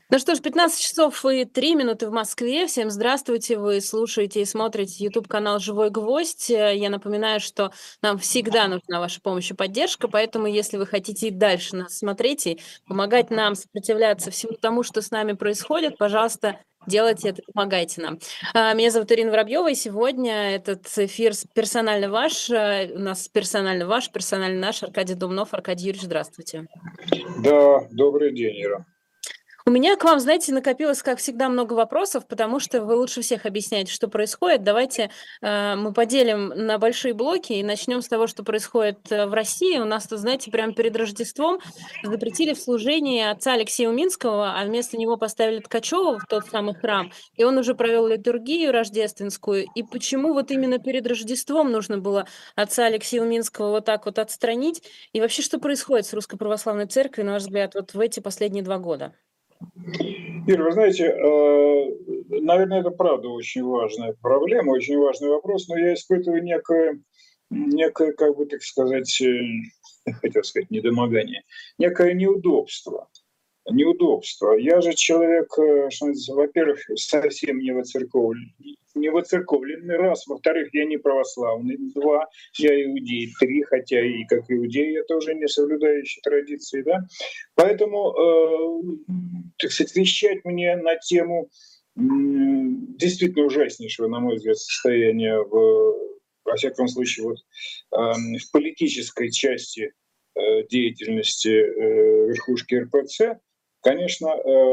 Ну что ж, 15 часов и 3 минуты в Москве. Всем здравствуйте. Вы слушаете и смотрите YouTube-канал «Живой гвоздь». Я напоминаю, что нам всегда нужна ваша помощь и поддержка, поэтому если вы хотите и дальше нас смотреть и помогать нам сопротивляться всему тому, что с нами происходит, пожалуйста, делайте это, помогайте нам. Меня зовут Ирина Воробьева, и сегодня этот эфир персонально ваш. У нас персонально ваш, персонально наш Аркадий Думнов. Аркадий Юрьевич, здравствуйте. Да, добрый день, Ира. У меня к вам, знаете, накопилось, как всегда, много вопросов, потому что вы лучше всех объясняете, что происходит. Давайте мы поделим на большие блоки и начнем с того, что происходит в России. У нас тут, знаете, прямо перед Рождеством запретили в служении отца Алексея Уминского, а вместо него поставили Ткачева в тот самый храм, и он уже провел литургию рождественскую. И почему вот именно перед Рождеством нужно было отца Алексея Уминского вот так вот отстранить? И вообще, что происходит с Русской Православной Церковью, на ваш взгляд, вот в эти последние 2 года? Ира, вы знаете, наверное, это правда очень важная проблема, очень важный вопрос, но я испытываю некое, как бы так сказать, хотел сказать, недомогание, некое неудобство. Неудобство. Я же человек, что называется, во-первых, совсем не воцерковленный, раз, во-вторых, я не православный, два, я иудей, три, хотя и как иудей я тоже не соблюдающий традиции, да. Поэтому, так сказать, вещать мне на тему действительно ужаснейшего, на мой взгляд, состояния во всяком случае, вот, в политической части деятельности верхушки РПЦ, конечно,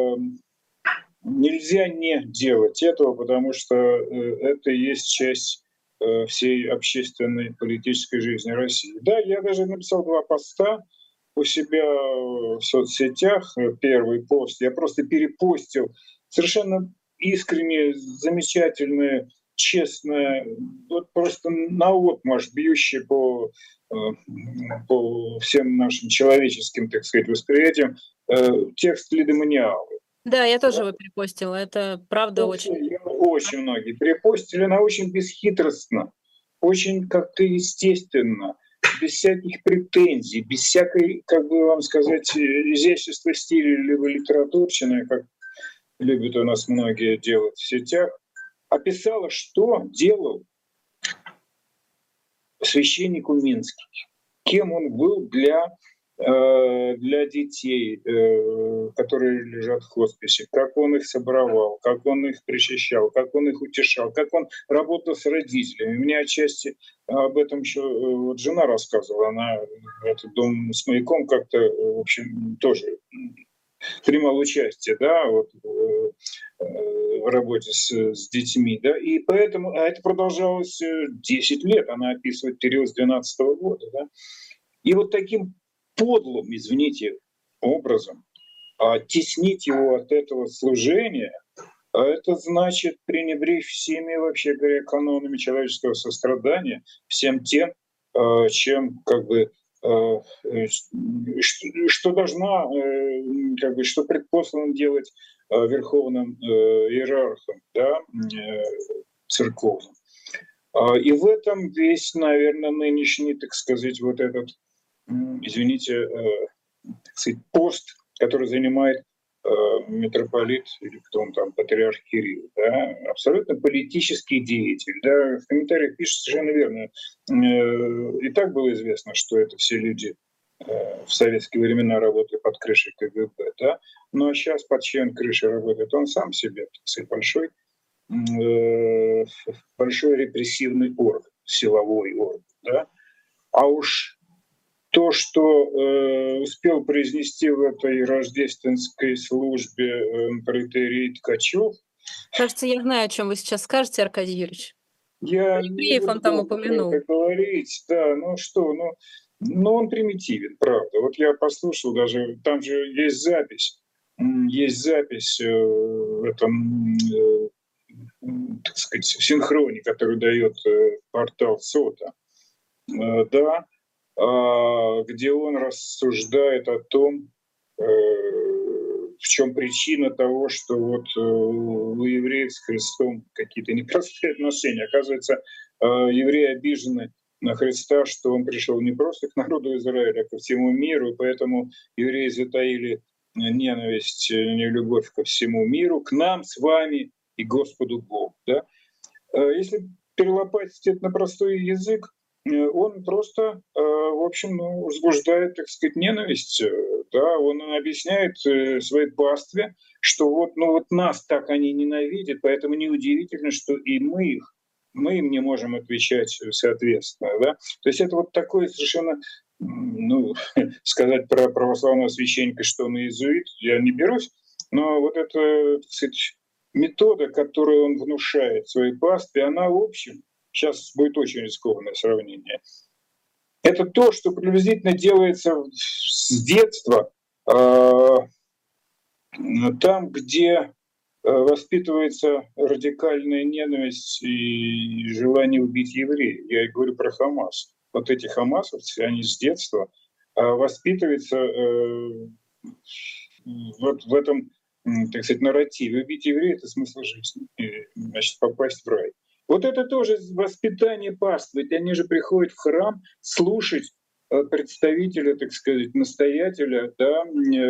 нельзя не делать этого, потому что это и есть часть всей общественной политической жизни России. Да, я даже написал 2 поста у себя в соцсетях. Первый пост я просто перепостил совершенно искренне, замечательные, честное, вот просто наотмашь, бьющие э, по всем нашим человеческим, так сказать, восприятиям, текст Лидоманиалы. Да, я тоже Да? его перепостила. Это правда очень. Очень многие перепостили, она очень бесхитростно, очень как-то естественно, без всяких претензий, без всякой, как бы вам сказать, изящества стиля либо литературщины, как любят у нас многие делать в сетях, описала, что делал священник Уминский, кем он был для детей, которые лежат в хосписе, как он их собрал, как он их причащал, как он их утешал, как он работал с родителями. Мне отчасти об этом еще вот жена рассказывала, она этот дом с маяком как-то, в общем, тоже принимал участие, да, вот, в работе с детьми, да, и поэтому, а это продолжалось 10 лет, она описывает период с 2012 года, да, и вот таким подлым, извините, образом теснить его от этого служения, это значит пренебречь всеми, вообще говоря, канонами человеческого сострадания, всем тем, чем как бы что должна, как бы, что предпослано делать верховным иерархом, да, церковным. И в этом весь, наверное, нынешний, так сказать, вот этот, извините, так сказать, пост, который занимает митрополит или кто он там, патриарх Кирилл, да, абсолютно политический деятель. Да, в комментариях пишет совершенно верно. И так было известно, что это все люди в советские времена работали под крышей КГБ, да, но сейчас под чьей крышей работает он сам себе, так сказать, большой репрессивный орган, силовой орган, да. А уж то, что успел произнести в этой рождественской службе протоиерей Ткачев, Кажется, я знаю, о чем вы сейчас скажете, Аркадий Юрьевич. я Про не евреев он там буду про упомянул. это говорить, да, ну что, ну он примитивен, правда. Вот я послушал даже, там же есть запись в этом, так сказать, в синхроне, который дает портал СОТА, да, где он рассуждает о том, в чем причина того, что вот у евреев с Христом какие-то непростые отношения. Оказывается, евреи обижены на Христа, что он пришел не просто к народу Израиля, а ко всему миру, и поэтому евреи затаили ненависть, нелюбовь ко всему миру, к нам с вами и Господу Богу. Да? Если перелопатить это на простой язык, он просто, в общем, возбуждает, так сказать, ненависть. Да? Он объясняет своей пастве, что вот, вот нас так они ненавидят, поэтому неудивительно, что и мы им не можем отвечать соответственно. Да? То есть это вот такое совершенно, сказать про православного священника, что он иезуит, я не берусь, но вот это, так сказать, метода, которую он внушает своей пастве, она в общем, сейчас будет очень рискованное сравнение, это то, что приблизительно делается с детства, там, где воспитывается радикальная ненависть и желание убить евреев. Я и говорю про Хамас. Вот эти хамасовцы, они с детства воспитываются вот в этом, так сказать, нарративе. Убить еврея — это смысл жизни, значит, попасть в рай. Вот это тоже воспитание паствы. Ведь они же приходят в храм слушать представителя, так сказать, настоятеля, да,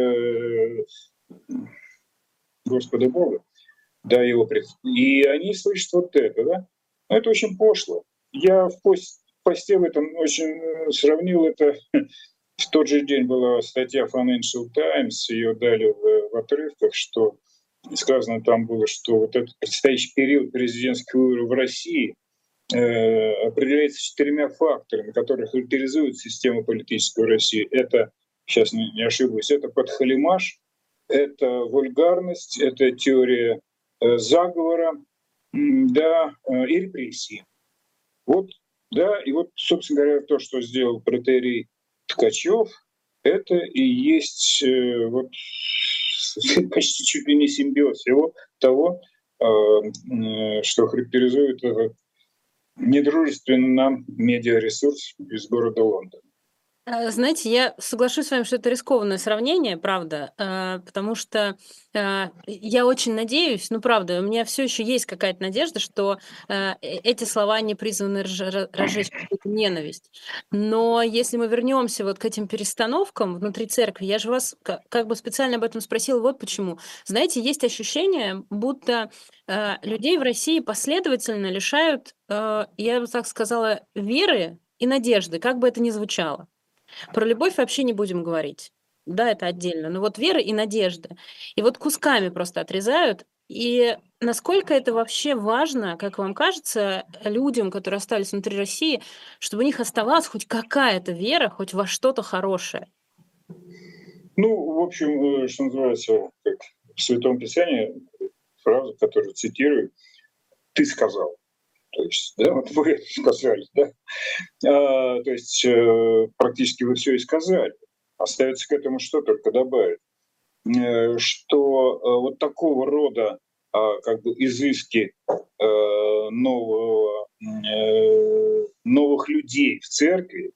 Господа Бога, да, его и они слышат вот это, да. Но это очень пошло. Я в посте в этом очень сравнил это. В тот же день была статья Financial Times, ее дали в отрывках, что сказано там было, что вот этот предстоящий период президентских выборов в России определяется 4 факторами, которые характеризуют систему политической России. Это, сейчас не ошибусь, это подхалимаш, это вульгарность, это теория заговора, да, и репрессии. Вот, да, и вот, собственно говоря, то, что сделал протоиерей Ткачев, это и есть вот почти чуть ли не симбиоз всего того, что характеризует этот недружественный нам медиаресурс из города Лондона. Знаете, я соглашусь с вами, что это рискованное сравнение, правда, потому что я очень надеюсь, правда, у меня все еще есть какая-то надежда, что эти слова не призваны разжечь какую-то ненависть. Но если мы вернемся вот к этим перестановкам внутри церкви, я же вас как бы специально об этом спросила, вот почему. Знаете, есть ощущение, будто людей в России последовательно лишают, я бы так сказала, веры и надежды, как бы это ни звучало. Про любовь вообще не будем говорить. Да, это отдельно. Но вот вера и надежда. И вот кусками просто отрезают. И насколько это вообще важно, как вам кажется, людям, которые остались внутри России, чтобы у них оставалась хоть какая-то вера, хоть во что-то хорошее? В общем, что называется, как в Святом Писании, фраза, которую цитирую, «ты сказал». То есть, да, вот вы сказали, да. То есть практически вы все и сказали. Остается к этому что только добавить. Что вот такого рода как бы изыски новых людей в церкви,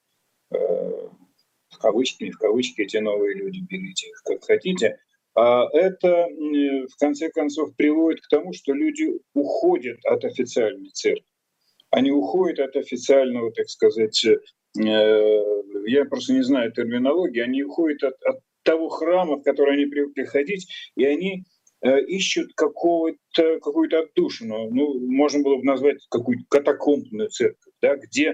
в кавычки, не в кавычки, эти новые люди, берите их как хотите, это в конце концов приводит к тому, что люди уходят от официальной церкви. Они уходят от официального, так сказать, я просто не знаю терминологии, они уходят от того храма, в который они привыкли ходить, и они ищут какую-то отдушину. Можно было бы назвать какую-то катакомбную церковь, да, где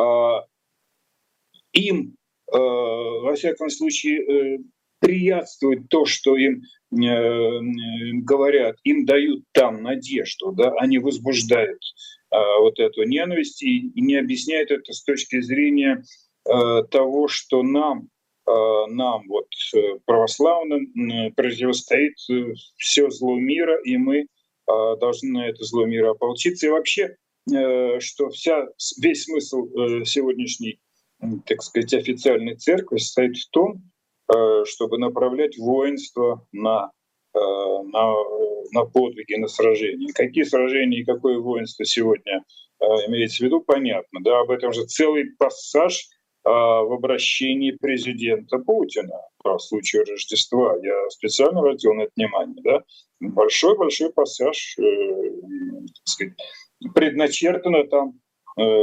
им, во всяком случае, приятствует то, что им говорят, им дают там надежду, да, они возбуждают вот эту ненависть и не объясняют это с точки зрения того, что нам вот православным противостоит все зло мира, и мы должны на это зло мира ополчиться. И вообще, что весь смысл сегодняшней, так сказать, официальной церкви состоит в том, чтобы направлять воинство на подвиги, на сражения. Какие сражения и какое воинство сегодня имеется в виду, понятно. Да, об этом же целый пассаж в обращении президента Путина по случаю Рождества. Я специально обратил на это внимание. Да? Большой-большой пассаж, так сказать, предначертано там,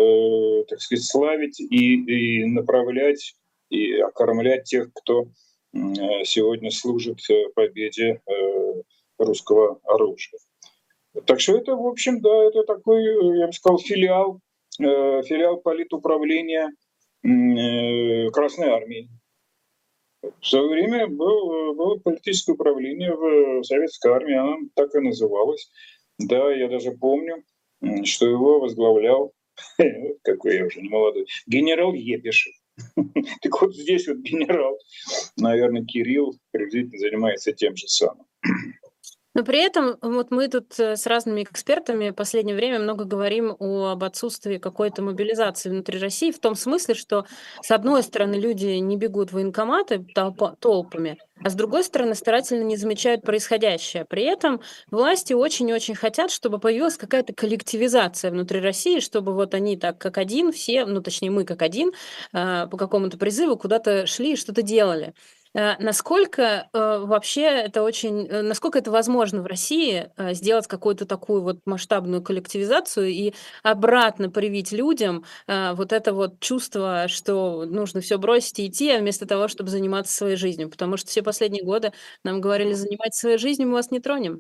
так сказать, славить и направлять, и окормлять тех, кто сегодня служит победе русского оружия. Так что это, в общем, да, это такой, я бы сказал, филиал политуправления Красной Армии. В свое время было политическое управление в Советской Армии, оно так и называлось. Да, я даже помню, что его возглавлял, какой я уже не молодой, генерал Епишев. Так вот здесь вот генерал, наверное, Кирилл приблизительно занимается тем же самым. Но при этом вот мы тут с разными экспертами в последнее время много говорим об отсутствии какой-то мобилизации внутри России, в том смысле, что с одной стороны люди не бегут в военкоматы толпами, а с другой стороны старательно не замечают происходящее. При этом власти очень-очень хотят, чтобы появилась какая-то коллективизация внутри России, чтобы вот они так как один, все, ну точнее мы как один, по какому-то призыву куда-то шли и что-то делали. Насколько вообще это насколько это возможно в России сделать какую-то такую вот масштабную коллективизацию и обратно привить людям вот это вот чувство, что нужно все бросить и идти, а вместо того, чтобы заниматься своей жизнью? Потому что все последние годы нам говорили: занимайтесь своей жизнью, мы вас не тронем.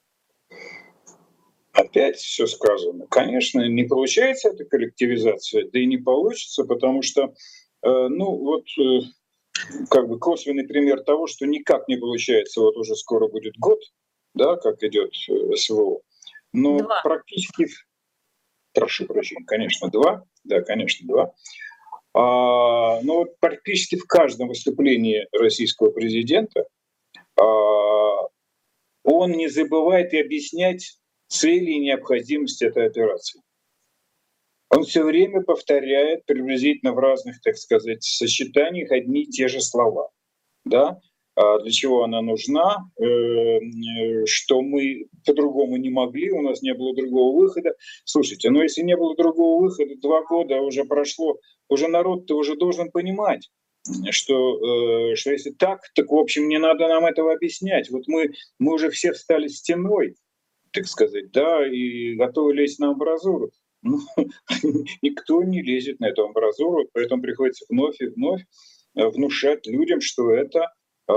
Опять все сказано. Конечно, не получается эта коллективизация, да и не получится, потому что, ну вот, как бы косвенный пример того, что никак не получается, вот уже скоро будет год, да, как идет СВО, но Два. практически, прошу прощения, конечно, два, да, конечно, два. Но вот практически в каждом выступлении российского президента а, он не забывает и объяснять цели и необходимость этой операции. Он все время повторяет приблизительно в разных, так сказать, сочетаниях одни и те же слова. Да? Для чего она нужна, что мы по-другому не могли, у нас не было другого выхода. Слушайте, ну если не было другого выхода, 2 года уже прошло, уже народ-то уже должен понимать, что если так, в общем, не надо нам этого объяснять. Вот мы уже все встали стеной, так сказать, да, и готовы лезть на амбразуру. Ну, никто не лезет на эту амбразуру, поэтому приходится вновь и вновь внушать людям, что это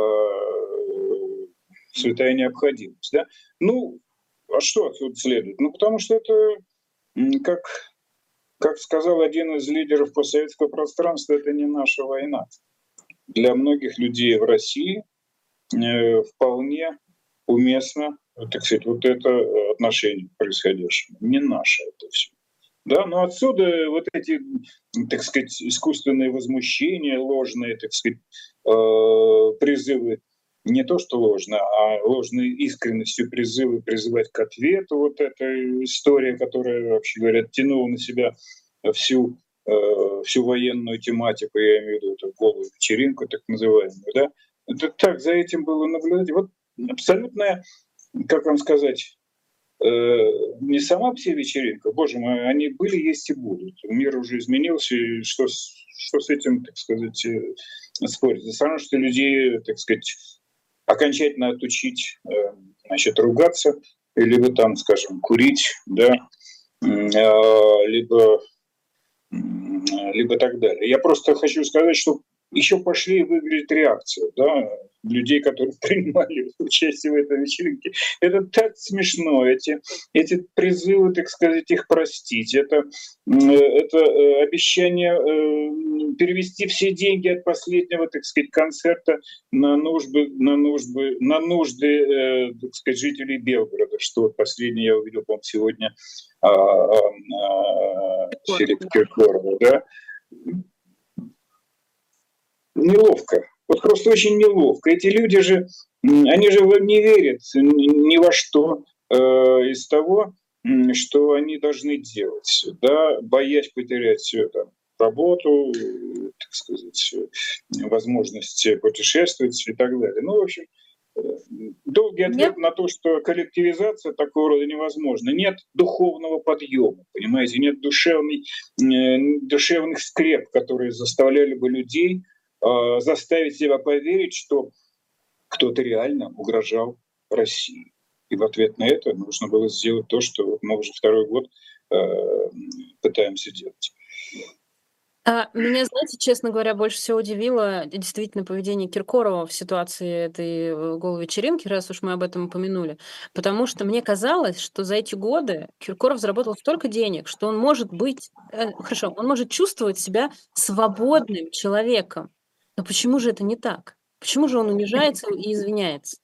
святая необходимость. Да? Ну, а что отсюда следует? Ну, потому что это, как сказал один из лидеров постсоветского пространства, это не наша война. Для многих людей в России вполне уместно, так сказать, вот это отношение к происходящему. Не наше это все. Да, но отсюда вот эти, так сказать, искусственные возмущения, ложные, так сказать, призывы, не то что ложно, а ложной искренностью призывы призывать к ответу. Вот эта история, которая, вообще говоря, тянула на себя всю, всю военную тематику, я имею в виду эту голую вечеринку, так называемую, да. Это так за этим было наблюдать. Вот абсолютная, как вам сказать, не сама все вечеринка, боже мой, они были, есть и будут. Мир уже изменился, и что с этим, так сказать, спорить? Это все равно, что людей, так сказать, окончательно отучить, значит, ругаться, либо там, скажем, курить, да, либо так далее. Я просто хочу сказать, что еще пошли выглядит реакция, да, людей, которые принимали участие в этой вечеринке. Это так смешно, эти призывы, так сказать, их простить, это обещание перевести все деньги от последнего, так сказать, концерта на нужды, так сказать, жителей Белгорода, что вот последнее я увидел, по-моему, сегодня Филиппа Киркорова, да. Неловко. Вот просто очень неловко. Эти люди же, они же не верят ни во что из того, что они должны делать, да, боясь потерять все там, работу, так сказать, возможность путешествовать и так далее. Ну, в общем, долгий Нет? ответ на то, что коллективизация такого рода невозможна. Нет духовного подъема, понимаете, нет душевных скреп, которые заставляли бы людей заставить себя поверить, что кто-то реально угрожал России. И в ответ на это нужно было сделать то, что мы уже второй год пытаемся делать. Меня, знаете, честно говоря, больше всего удивило действительно поведение Киркорова в ситуации этой голой вечеринки, раз уж мы об этом упомянули. Потому что мне казалось, что за эти годы Киркоров заработал столько денег, что он может быть, хорошо, он может чувствовать себя свободным человеком. Но почему же это не так? Почему же он унижается и извиняется?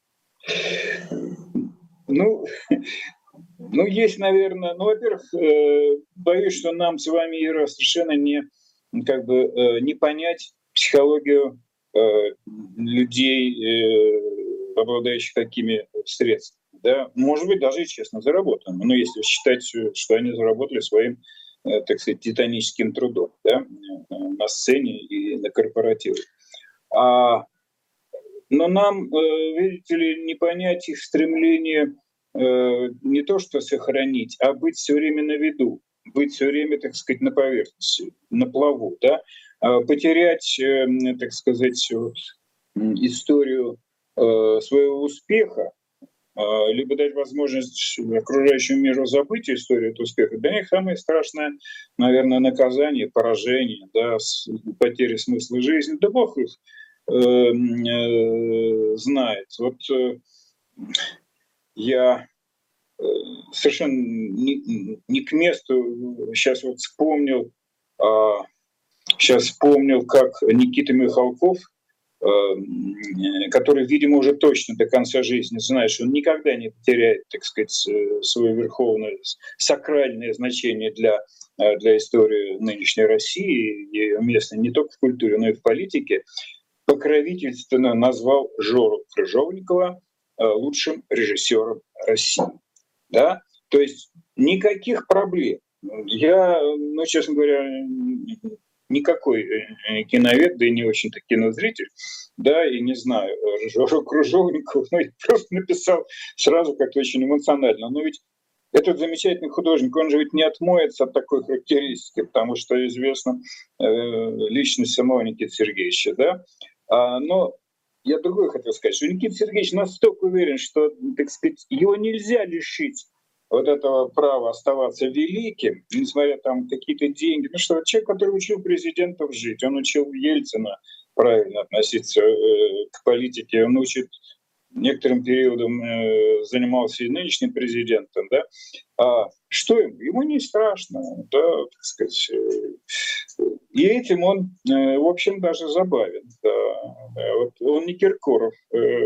Ну, ну, есть, наверное, ну, во-первых, боюсь, что нам с вами, Ира, совершенно как бы, не понять психологию э, людей, обладающих такими средствами. Да? Может быть, даже и честно заработанными. Но если считать, что они заработали своим, так сказать, титаническим трудом, да? На сцене и на корпоративе. А но нам, видите ли, не понять их стремление не то что сохранить, а быть все время на виду, быть все время, так сказать, на поверхности, на плаву, да, потерять, так сказать, вот, историю своего успеха, либо дать возможность окружающему миру забыть историю этого успеха. Для них самое страшное, наверное, наказание, поражение, да, потеря смысла жизни. Да бог их знает. Вот я совершенно не к месту сейчас вот вспомнил, как Никита Михалков, который, видимо, уже точно до конца жизни знает, что он никогда не потеряет, так сказать, свое верховное сакральное значение для истории нынешней России и место не только в культуре, но и в политике, покровительственно назвал Жору Крыжовникова лучшим режиссером России. Да? То есть никаких проблем. Я, ну, честно говоря, никакой киновед, да и не очень-то кинозритель, да, и не знаю, Жору Крыжовникова, ну, я просто написал сразу как-то очень эмоционально. Но ведь этот замечательный художник, он же ведь не отмоется от такой характеристики, потому что известна личность самого Никиты Сергеевича, да. Но я другое хотел сказать, что Никита Сергеевич настолько уверен, что, так сказать, его нельзя лишить вот этого права оставаться великим, несмотря там какие-то деньги. Ну что, человек, который учил президентов жить, он учил Ельцина правильно относиться к политике, он учит некоторым периодом занимался и нынешним президентом, да, что ему? Ему не страшно, да, так сказать. И этим он, в общем, даже забавен. Да. Вот он не Киркоров,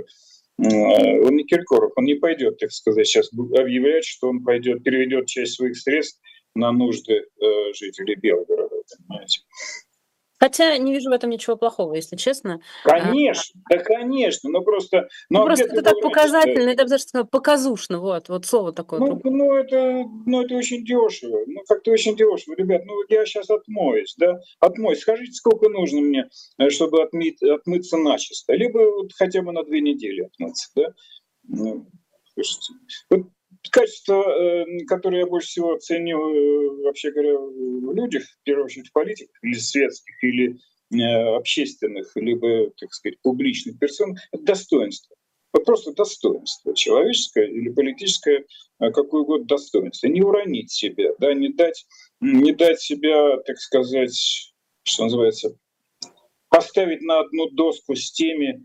он не Киркоров, он не пойдет, так сказать, сейчас объявлять, что он пойдет, переведет часть своих средств на нужды жителей Белгорода, понимаете. Хотя не вижу в этом ничего плохого, если честно. Конечно, да, конечно, но просто, Ну, ну а где просто ты это так был раньше-то? показательно, это, я бы даже сказала, показушно, вот слово такое. Это очень дешево. Ну, как-то очень дешево. Ребят, ну, я сейчас отмоюсь, да? Отмоюсь. Скажите, сколько нужно мне, чтобы отмыться начисто? Либо вот хотя бы на 2 недели отмыться, да? Ну, слушайте. Вот качество, которое я больше всего ценю, вообще говоря, в людях, в первую очередь в политиках, или светских, или общественных, либо, так сказать, публичных персон, это достоинство. Вот просто достоинство человеческое или политическое, какое угодно достоинство. Не уронить себя, да, не дать себя, так сказать, что называется, поставить на одну доску с теми,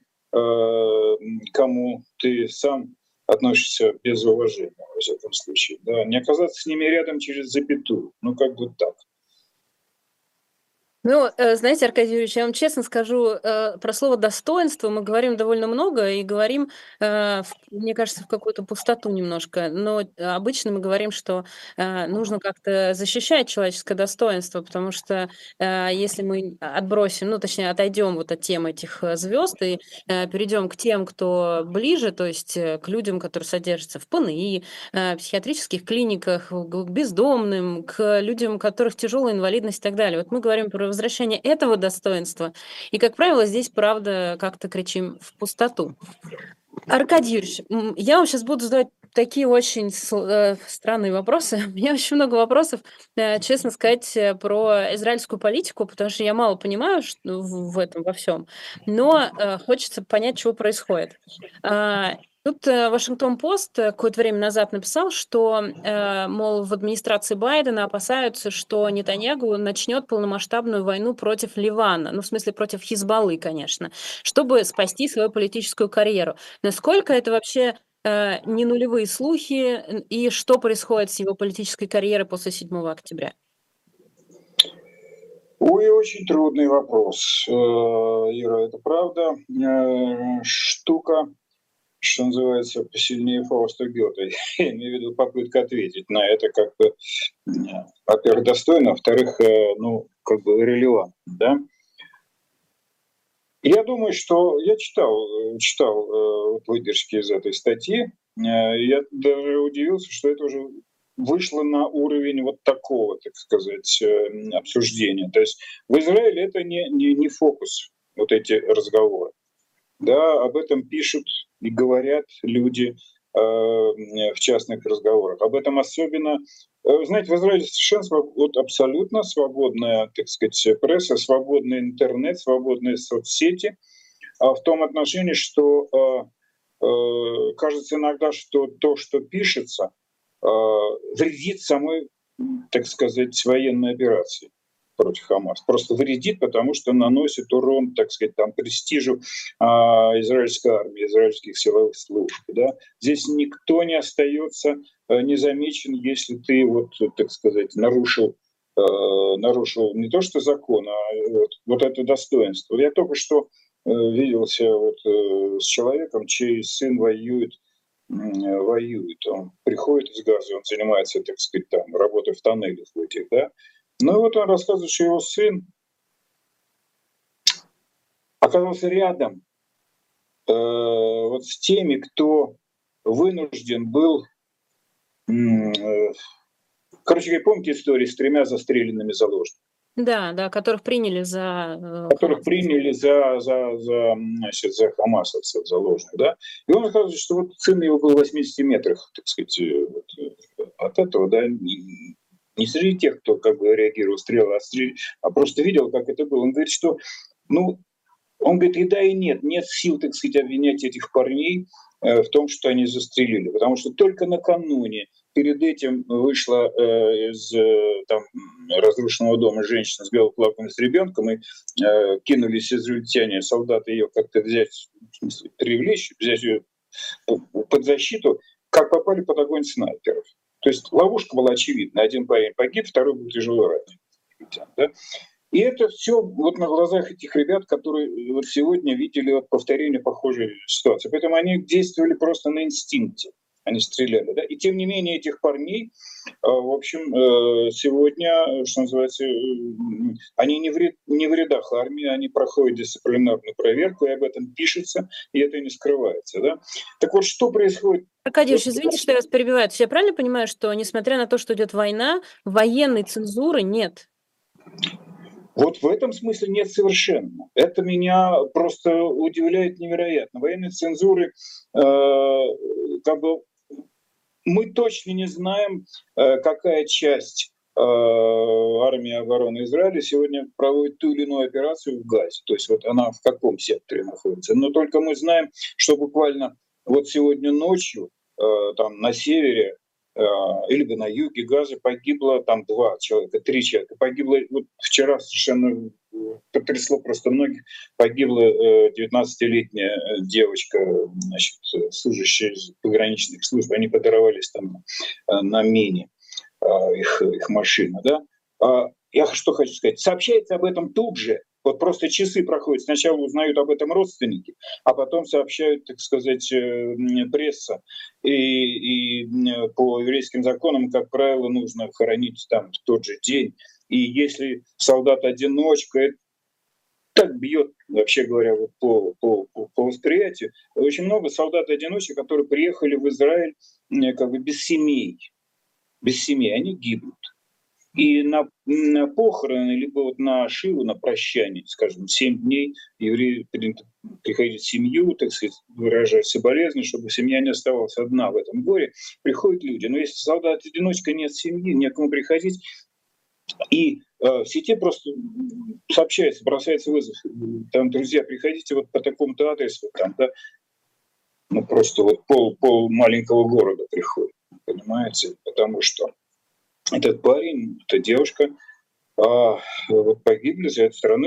кому ты сам относишься без уважения, во всяком случае. Да. Не оказаться с ними рядом через запятую. Ну, как бы так. Ну, знаете, Аркадий Юрьевич, я вам честно скажу, про слово достоинство мы говорим довольно много и говорим, мне кажется, в какую-то пустоту немножко. Но обычно мы говорим, что нужно как-то защищать человеческое достоинство, потому что если мы отбросим, ну, точнее, отойдем вот от темы этих звезд и перейдем к тем, кто ближе, то есть к людям, которые содержатся в ПНИ, психиатрических клиниках, к бездомным, к людям, у которых тяжелая инвалидность и так далее. Вот мы говорим про возвращение этого достоинства, и, как правило, здесь, правда, как-то кричим в пустоту. Аркадий Юрьевич, я вам сейчас буду задавать такие очень странные вопросы. У меня очень много вопросов, честно сказать, про израильскую политику, потому что я мало понимаю в этом во всем, но хочется понять, что происходит. Тут Вашингтон-Пост какое-то время назад написал, что, мол, в администрации Байдена опасаются, что Нетаньягу начнет полномасштабную войну против Ливана, ну, в смысле, против Хизбаллы, конечно, чтобы спасти свою политическую карьеру. Насколько это вообще не нулевые слухи, и что происходит с его политической карьерой после 7 октября? Ой, очень трудный вопрос, Ира, это правда. Штука, что называется, посильнее Фауста Гёте. Я имею в виду попытка ответить на это как бы, во-первых, достойно, во-вторых, ну, как бы релевантно, да. Я думаю, что я читал вот выдержки из этой статьи. Я даже удивился, что это уже вышло на уровень вот такого, так сказать, обсуждения. То есть в Израиле это не фокус, вот эти разговоры. Да, об этом пишут и говорят люди в частных разговорах. Об этом особенно, знаете, в Израиле совершенно вот абсолютно свободная, так сказать, пресса, свободный интернет, свободные соцсети, в том отношении, что кажется иногда, что то, что пишется, вредит самой, так сказать, военной операции против Хамас. Просто вредит, потому что наносит урон, так сказать, там, престижу израильской армии, израильских силовых служб. Да? Здесь никто не остается незамечен, если ты, вот, так сказать, нарушил не то что закон, а вот это достоинство. Я только что виделся вот, с человеком, чей сын воюет. Он приходит из Газы, он занимается, так сказать, там, работой в тоннелях в этих, да. Ну и вот он рассказывает, что его сын оказался рядом вот с теми, кто вынужден был... короче говоря, помните историю с 3 застреленными заложниками? Да, да, которых приняли за Которых Хамас. приняли значит, за хамасовцев заложных, да. И он рассказывает, что вот сын его был в 80 метрах, так сказать, вот, от этого, да, не среди тех, кто как бы реагировал, стрелял, а просто видел, как это было. Он говорит, что, ну, он говорит, и да, и нет. Нет сил, так сказать, обвинять этих парней в том, что они застрелили. Потому что только накануне, перед этим вышла из там, разрушенного дома женщина с белоплавком с ребенком, и кинулись израильтяне, солдаты ее как-то взять, в смысле, привлечь, взять ее под защиту, как попали под огонь снайперов. То есть ловушка была очевидна. Один парень погиб, второй был тяжело ранен. Да? И это все вот на глазах этих ребят, которые вот сегодня видели вот повторение похожей ситуации. Поэтому они действовали просто на инстинкте. Они стреляли. Да? И тем не менее этих парней, в общем, сегодня, что называется, они не в рядах армии, они проходят дисциплинарную проверку, и об этом пишется, и это не скрывается. Да? Так вот, что происходит? Аркадьевич, извините, что я вас перебиваю. Я правильно понимаю, что, несмотря на то, что идет война, военной цензуры нет? Вот в этом смысле нет совершенно. Это меня просто удивляет невероятно. Военной цензуры как бы мы точно не знаем, какая часть армии обороны Израиля сегодня проводит ту или иную операцию в Газе. То есть вот она в каком секторе находится. Но только мы знаем, что буквально вот сегодня ночью там на севере или на юге Газы погибло там 2 человека, 3 человека. Погибло, вот вчера совершенно потрясло просто многих, погибла 19-летняя девочка, значит, служащая из пограничных служб. Они подорвались там на мине, их машина. Да? Я что хочу сказать. Сообщается об этом тут же. Вот просто часы проходят. Сначала узнают об этом родственники, а потом сообщают, так сказать, пресса. И по еврейским законам, как правило, нужно хоронить там в тот же день. И если солдат-одиночка, это так бьет, вообще говоря, вот по восприятию. Очень много солдат-одиночек, которые приехали в Израиль как бы без семей. Без семей, они гибнут. И на похороны, либо вот на шиву, на прощание, скажем, 7 дней евреи приходят в семью, так сказать, выражают соболезнования, чтобы семья не оставалась одна в этом горе. Приходят люди. Но если солдат-одиночка, нет семьи, некому приходить, и в сети просто сообщается, бросается вызов. Там, друзья, приходите вот по такому-то адресу, там, да, ну просто вот пол маленького города приходит, понимаете, потому что этот парень, эта девушка вот погибли за эту страну,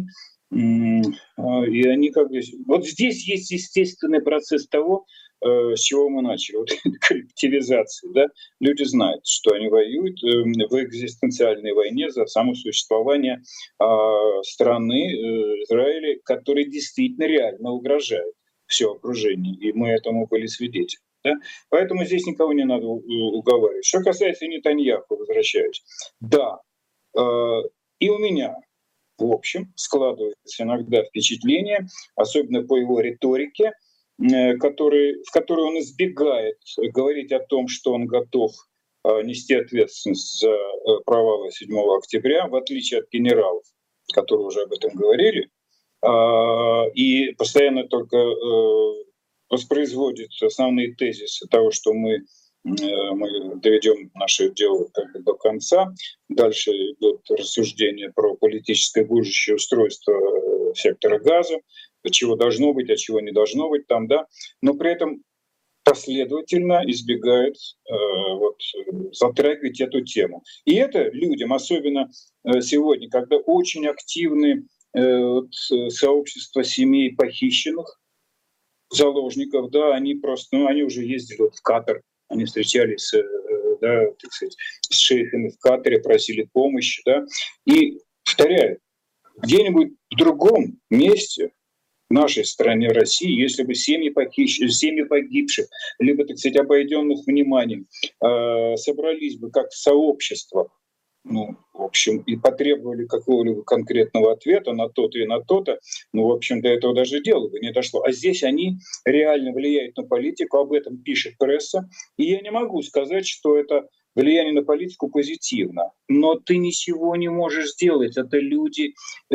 и они как бы... Вот здесь есть естественный процесс того, с чего мы начали, вот коллективизации, да, люди знают, что они воюют в экзистенциальной войне за само существование страны Израиля, которой действительно реально угрожает все окружение, и мы этому были свидетелями. Да? Поэтому здесь никого не надо уговаривать. Что касается Нетаньяху, возвращаюсь. Да, и у меня, в общем, складывается иногда впечатление, особенно по его риторике, в которой он избегает говорить о том, что он готов нести ответственность за провалы 7 октября, в отличие от генералов, которые уже об этом говорили, и постоянно только воспроизводит основные тезисы того, что мы доведем наше дело как бы до конца. Дальше идут рассуждения про политическое будущее устройства сектора Газа, чего должно быть, а чего не должно быть там, да. Но при этом последовательно избегает затрагивать эту тему. И это людям, особенно сегодня, когда очень активны сообщества семей похищенных, заложников, да, они просто, они уже ездили в Катар, они встречались, да, так сказать, с шейхами в Катаре, просили помощи, да. И, повторяю, где-нибудь в другом месте в нашей стране, России, если бы семьи погибших, либо, так сказать, обойденных вниманием, собрались бы как сообщество, ну, в общем, и потребовали какого-либо конкретного ответа на то-то и на то-то, ну, в общем, до этого даже дело бы не дошло. А здесь они реально влияют на политику, об этом пишет пресса, и я не могу сказать, что это влияние на политику позитивно. Но ты ничего не можешь сделать. Это люди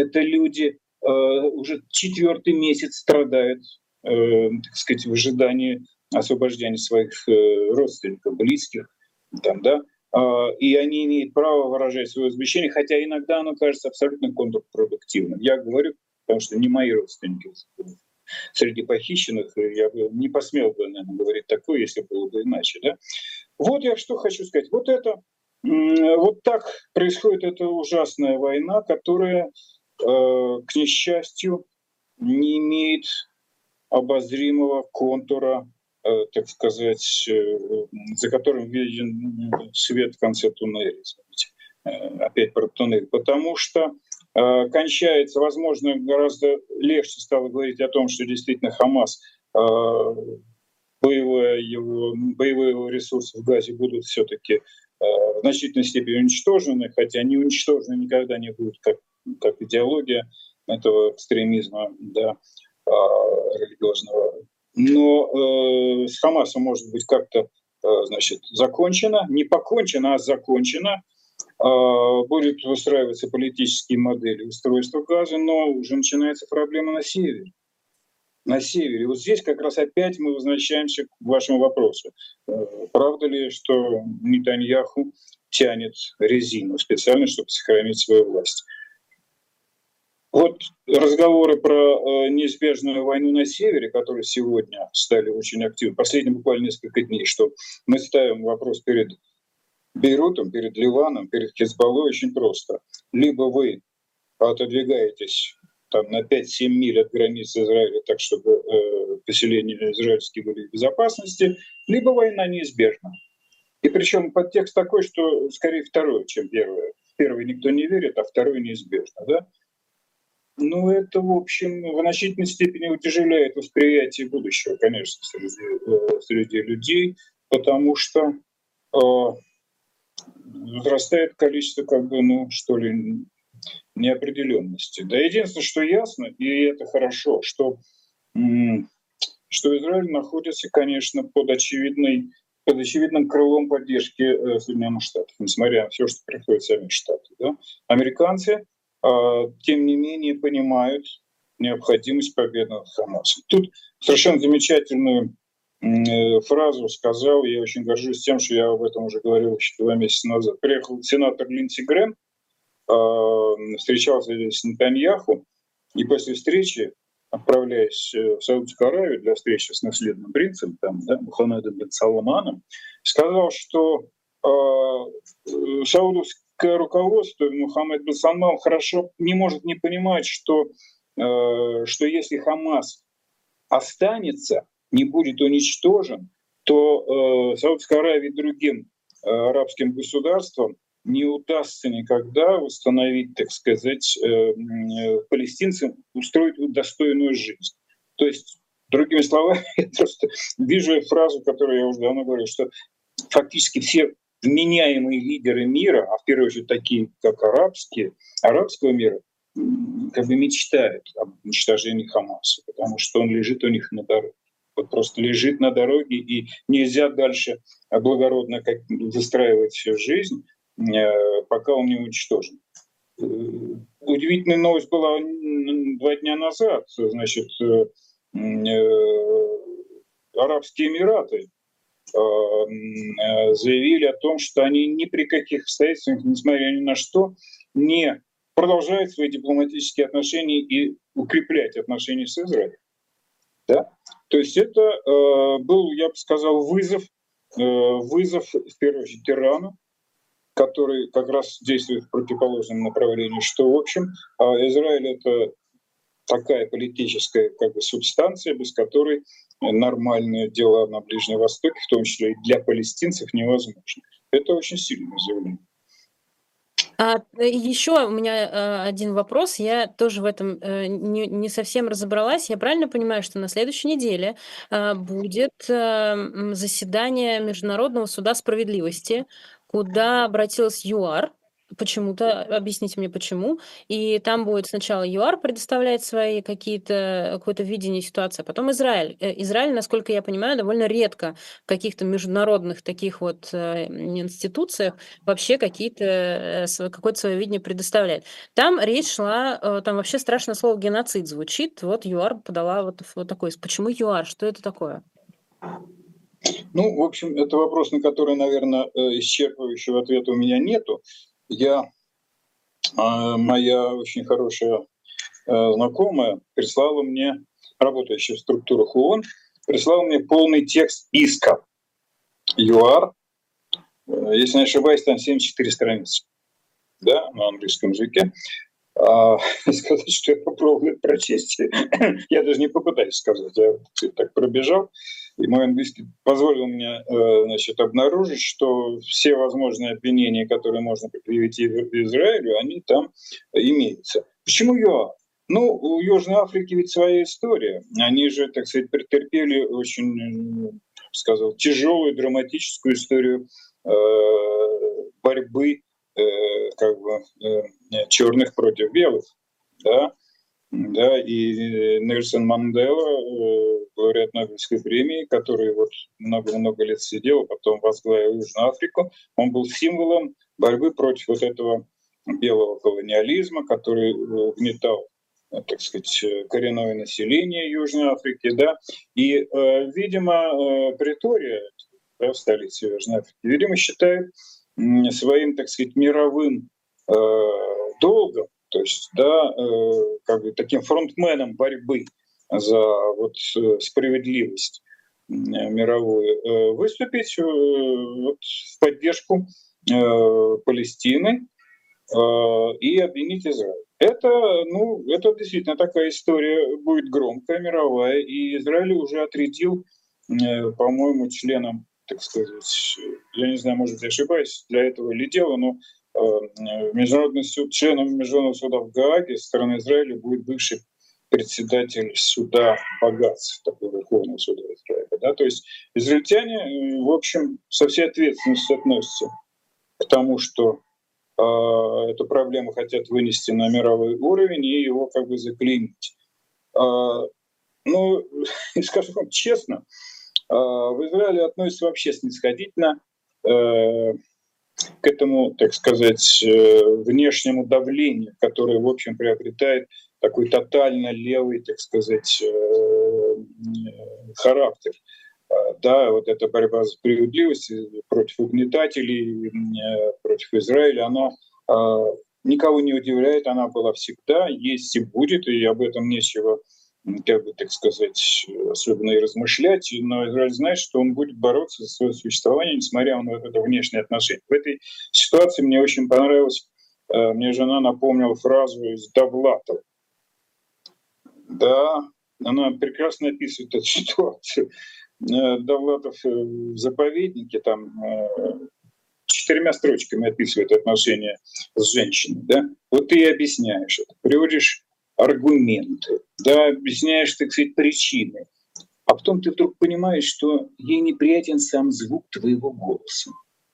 уже 4-й месяц страдают, так сказать, в ожидании освобождения своих родственников, близких, там, да, и они имеют право выражать свое возмущение, хотя иногда оно кажется абсолютно контрпродуктивным. Я говорю, потому что не мои родственники среди похищенных, я бы не посмел бы, наверное, говорить такое, если было бы иначе. Да? Вот я что хочу сказать. Вот так происходит эта ужасная война, которая, к несчастью, не имеет обозримого контура, так сказать, за которым виден свет в конце туннеля. Опять про туннель. Потому что кончается, возможно, гораздо легче стало говорить о том, что действительно Хамас, боевые его ресурсы в Газе будут все-таки в значительной степени уничтожены, хотя не уничтожены никогда не будут, как идеология этого экстремизма, да, религиозного. Но с Хамасом может быть как-то закончено, не покончено, а закончено. Будет выстраиваться политические модели устройства Газа, но уже начинается проблема на севере. На севере. Вот здесь как раз опять мы возвращаемся к вашему вопросу. Правда ли, что Нетаньяху тянет резину специально, чтобы сохранить свою власть? Вот разговоры про неизбежную войну на севере, которые сегодня стали очень активны, последние буквально несколько дней, что мы ставим вопрос перед Бейрутом, перед Ливаном, перед Хизбаллой очень просто. Либо вы отодвигаетесь там, на 5-7 миль от границы Израиля, так чтобы поселения израильские были в безопасности, либо война неизбежна. И причем подтекст такой, что скорее второе, чем первое. В первый никто не верит, а второе неизбежно. Да? Ну, это, в общем, в значительной степени утяжеляет восприятие будущего, конечно, среди людей, потому что возрастает количество, неопределенности. Да, единственное, что ясно, и это хорошо, что Израиль находится, конечно, под очевидным крылом поддержки Соединенных Штатов, несмотря на все, что приходит в Соединенные Штаты. Да? Американцы, тем не менее, понимают необходимость победы над Хамасом. Тут совершенно замечательную фразу сказал, я очень горжусь тем, что я об этом уже говорил еще 2 месяца назад. Приехал сенатор Линдси Грэм, встречался здесь с Нетаньяху, и после встречи отправляясь в Саудовскую Аравию для встречи с наследным принцем, там, да, Мухаммедом бен Салманом, сказал, что саудовское руководство, Мухаммед бен Салман, хорошо не может не понимать, что если Хамас останется, не будет уничтожен, то Саудовской Аравии и другим арабским государствам не удастся никогда восстановить, так сказать, палестинцам, устроить достойную жизнь. То есть, другими словами, я просто вижу фразу, которую я уже давно говорил, что фактически все вменяемые лидеры мира, а в первую очередь такие, как арабского мира, как бы мечтают об уничтожении Хамаса, потому что он лежит у них на дороге. Вот просто лежит на дороге, и нельзя дальше благородно выстраивать жизнь, пока он не уничтожен. Удивительная новость была 2 дня назад. Значит, Арабские Эмираты заявили о том, что они ни при каких обстоятельствах, несмотря ни на что, не продолжают свои дипломатические отношения и укреплять отношения с Израилем. Да? То есть это был, я бы сказал, вызов в первую очередь Ирану, который как раз действует в противоположном направлении, что, в общем, Израиль — это такая политическая как бы субстанция, без которой нормальные дела на Ближнем Востоке, в том числе и для палестинцев, невозможно. Это очень сильное заявление. Еще у меня один вопрос. Я тоже в этом не совсем разобралась. Я правильно понимаю, что на следующей неделе будет заседание Международного суда справедливости, куда обратилась ЮАР? Почему-то, объясните мне почему. И там будет сначала ЮАР предоставлять свои какое-то видение ситуации, а потом Израиль. Израиль, насколько я понимаю, довольно редко в каких-то международных таких вот институциях вообще какое-то свое видение предоставляет. Там речь шла, там вообще страшное слово геноцид звучит. Вот ЮАР подала вот такой. Почему ЮАР? Что это такое? Ну, в общем, это вопрос, на который, наверное, исчерпывающего ответа у меня нету. Моя очень хорошая знакомая прислала мне, работающая в структурах ООН, прислала мне полный текст иска ЮАР. Если не ошибаюсь, там 74 страницы, да, на английском языке. Сказать, что я попробую прочесть, я даже не попытаюсь сказать, я так пробежал, и мой английский позволил мне, значит, обнаружить, что все возможные обвинения, которые можно предъявить Израилю, они там имеются. Почему ЮАР? Ну, у Южной Африки ведь своя история. Они же, так сказать, претерпели очень, сказал, тяжелую, драматическую историю борьбы черных против белых, да, и Нельсон Мандела, лауреат Нобелевской премии, который вот много-много лет сидел, а потом возглавил Южную Африку, он был символом борьбы против вот этого белого колониализма, который угнетал, так сказать, коренное население Южной Африки, да, и, видимо, Претория, да, столица Южной Африки, видимо, считает своим, так сказать, мировым долгом, то есть, да, как бы таким фронтменом борьбы за вот справедливость мировую, выступить вот в поддержку Палестины и обвинить Израиль. Это действительно такая история будет громкая, мировая, и Израиль уже отрядил, по-моему, членам, так сказать, я не знаю, может быть, ошибаюсь, для этого ли дело, но членом Международного суда в Гааге со стороны Израиля будет бывший председатель суда Багац, такого Верховного суда Израиля. Да? То есть израильтяне, в общем, со всей ответственностью относятся к тому, что эту проблему хотят вынести на мировой уровень и его как бы заклеймить. Ну, скажу вам честно, в Израиле относятся вообще снисходительно к этому, так сказать, внешнему давлению, которое, в общем, приобретает такой тотально левый, так сказать, характер. Да, вот эта борьба за справедливость против угнетателей, против Израиля, она никого не удивляет, она была всегда, есть и будет, и об этом нечего как бы, так сказать, особенно и размышлять, но Израиль знает, что он будет бороться за свое существование, несмотря на вот это внешнее отношение. В этой ситуации мне очень понравилось, мне жена напомнила фразу из Довлатова. Да, она прекрасно описывает эту ситуацию. Довлатов в «Заповеднике» там 4 строчками описывает отношения с женщиной. Да? Вот ты и объясняешь это, приводишь аргументы, да, объясняешь, так сказать, причины. А потом ты вдруг понимаешь, что ей неприятен сам звук твоего голоса.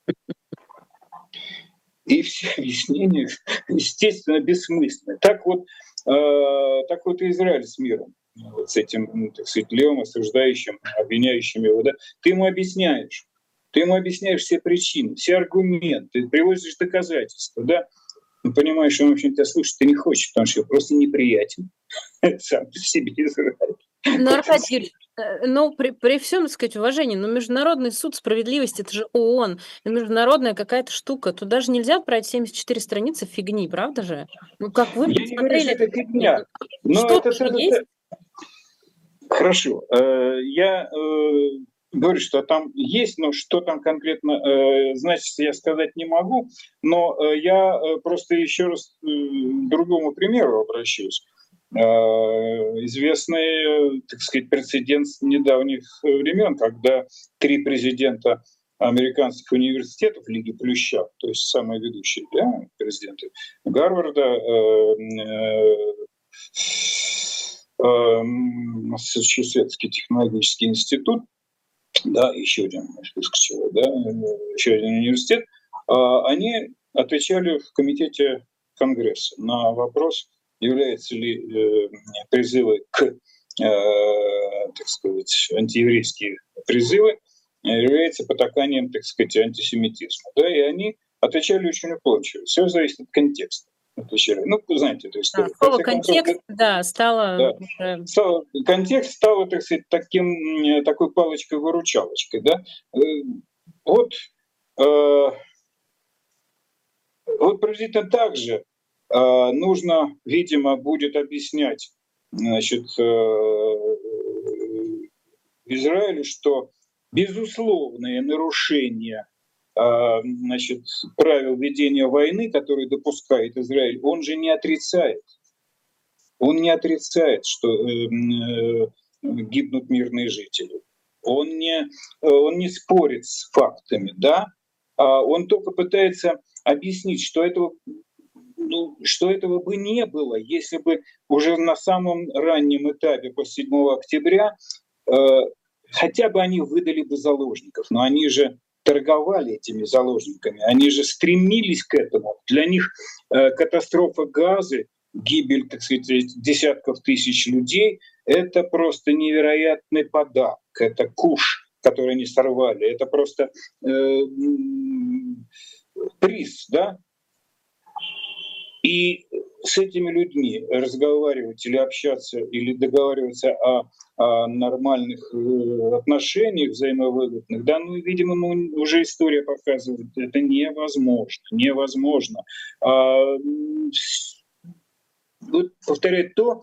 И все объяснения, естественно, бессмысленны. Так вот и Израиль с миром, вот с этим, так сказать, левым, осуждающим, обвиняющим его. Да? Ты ему объясняешь все причины, все аргументы, приводишь доказательства, да? Ну, понимаешь, что он, в общем-то, слушать ты не хочешь, потому что просто неприятен сам по себе Израиль. Ну, Аркадий Юрьевич, ну, при всем, так сказать, уважении, но Международный суд справедливости, это же ООН, международная какая-то штука. Туда же нельзя отправить 74 страницы фигни, правда же? Ну, как вы Я не говорю, посмотрели что этот это документ? фигня, но Что-то это же есть? хорошо. Я говорю, что там есть, но что там конкретно, значит, я сказать не могу. Но я просто еще раз к другому примеру обращусь. Известный, так сказать, прецедент с недавних времен, когда 3 президента американских университетов Лиги Плюща, то есть самые ведущие, да, президенты Гарварда, Массачусетский технологический институт, да, еще один, да, еще один университет, они отвечали в комитете Конгресса на вопрос, являются ли призывы к, так сказать, антиеврейские призывы, является потаканием, так сказать, антисемитизма. Да, и они отвечали очень уклончиво. Все зависит от контекста. Отвечали. Ну, вы знаете эту историю. В Слово конце концов, контекст, да, стало да, уже... контекст стал, так сказать, такой палочкой-выручалочкой. Да? Вот, э, вот приблизительно так же нужно, видимо, будет объяснять, значит, Израилю, что безусловные нарушения, значит, правил ведения войны, которые допускает Израиль, он же не отрицает. Он не отрицает, что гибнут мирные жители. Он не спорит с фактами, да? Он только пытается объяснить, что этого бы не было, если бы уже на самом раннем этапе, после 7 октября, хотя бы они выдали бы заложников. Но они же торговали этими заложниками, они же стремились к этому. Для них катастрофа Газы, гибель, так сказать, десятков тысяч людей, это просто невероятный подарок, это куш, который они сорвали, это просто приз, да? И с этими людьми разговаривать или общаться, или договариваться о нормальных отношениях взаимовыгодных, да, ну, видимо, уже история показывает, это невозможно. Вот повторять то,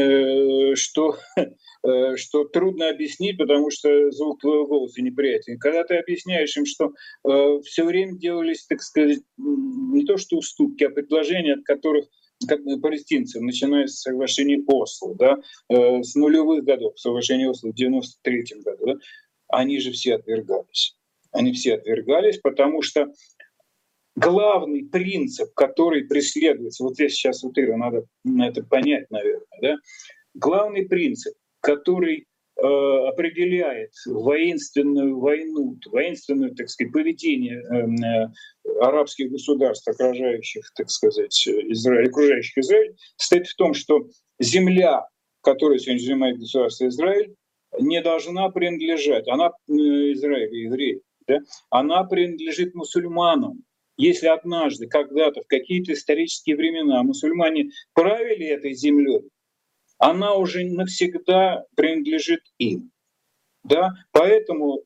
что трудно объяснить, потому что звук твоего голоса неприятен. Когда ты объясняешь им, что все время делались, так сказать, не то что уступки, а предложения, от которых палестинцев, начиная с соглашений Осло, да, с нулевых годов, соглашение Осло в 93-м году, да, они же все отвергались. Они все отвергались, потому что главный принцип, который преследуется, вот здесь сейчас надо это понять, наверное, да, главный принцип, который определяет воинственную войну, воинственное, так сказать, поведение арабских государств, окружающих, так сказать, Израиль, окружающих Израиль, состоит в том, что земля, которую сегодня занимает государство Израиль, не должна принадлежать, она Израиль, евреи, да, она принадлежит мусульманам. Если однажды, когда-то, в какие-то исторические времена мусульмане правили этой землей, она уже навсегда принадлежит им. Да? Поэтому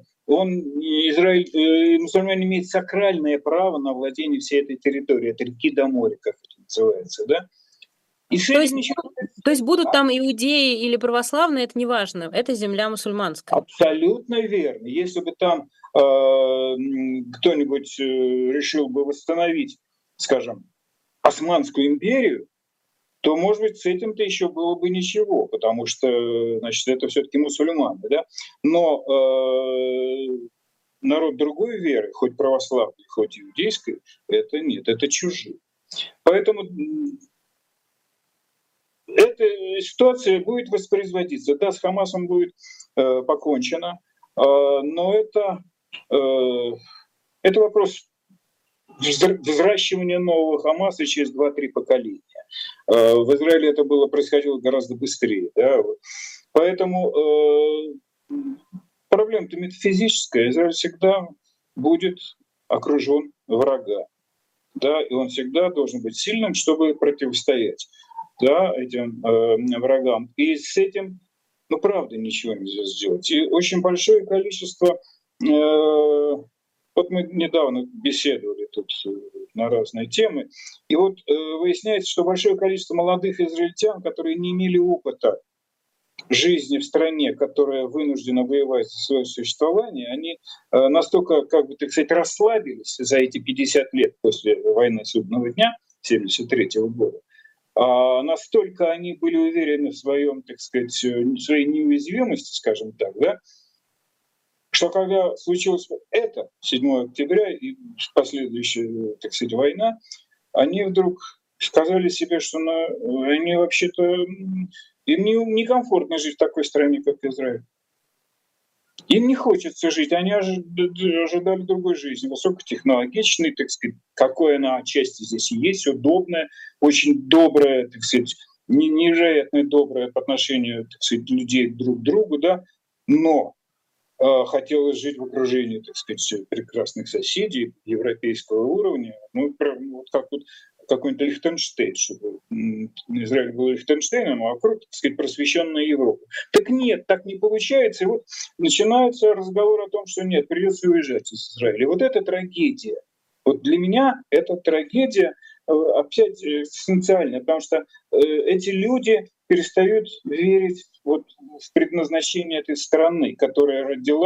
мусульмане имеют сакральное право на владение всей этой территорией, от реки до моря, как это называется. Да? И с То этим есть ничего будут не то есть сделать. будут там иудеи или православные, это неважно, это земля мусульманская. Абсолютно верно. Если бы там кто-нибудь решил бы восстановить, скажем, Османскую империю, то, может быть, с этим-то еще было бы ничего, потому что, значит, это все-таки мусульмане, да. Но народ другой веры, хоть православный, хоть иудейской, это нет, это чужие. Поэтому эта ситуация будет воспроизводиться. Да, с Хамасом будет покончено, но это вопрос взращивания нового Хамаса через 2-3 поколения. В Израиле это происходило гораздо быстрее. Да? Поэтому проблема-то метафизическая. Израиль всегда будет окружен врага. Да? И он всегда должен быть сильным, чтобы противостоять, да, этим врагам. И с этим, ну, правда, ничего нельзя сделать. И очень большое количество... Вот мы недавно беседовали тут на разные темы, и вот выясняется, что большое количество молодых израильтян, которые не имели опыта жизни в стране, которая вынуждена воевать за свое существование, они настолько, как бы, так сказать, расслабились за эти 50 лет после войны Судного дня 1973 года, настолько они были уверены в своем, так сказать, в своей неуязвимости, скажем так, да, что когда случилось это, 7 октября и последующая, так сказать, война, они вдруг сказали себе, что они вообще-то им некомфортно жить в такой стране, как Израиль. Им не хочется жить, они ожидали другой жизни, высокотехнологичной, так сказать, какой она отчасти здесь и есть, удобная, очень добрая, так сказать, невероятно добрая по отношению, так сказать, людей друг к другу, да, но хотелось жить в окружении, так сказать, прекрасных соседей европейского уровня, ну, прям вот как вот какой-то Лихтенштейн, чтобы Израиль был Лихтенштейном, а вокруг, так сказать, просвещенная Европа. Так нет, так не получается. И вот начинается разговор о том, что нет, придется уезжать из Израиля. И вот это трагедия. Вот для меня это трагедия опять экзистенциальная, потому что эти люди перестают верить вот в предназначение этой страны, которая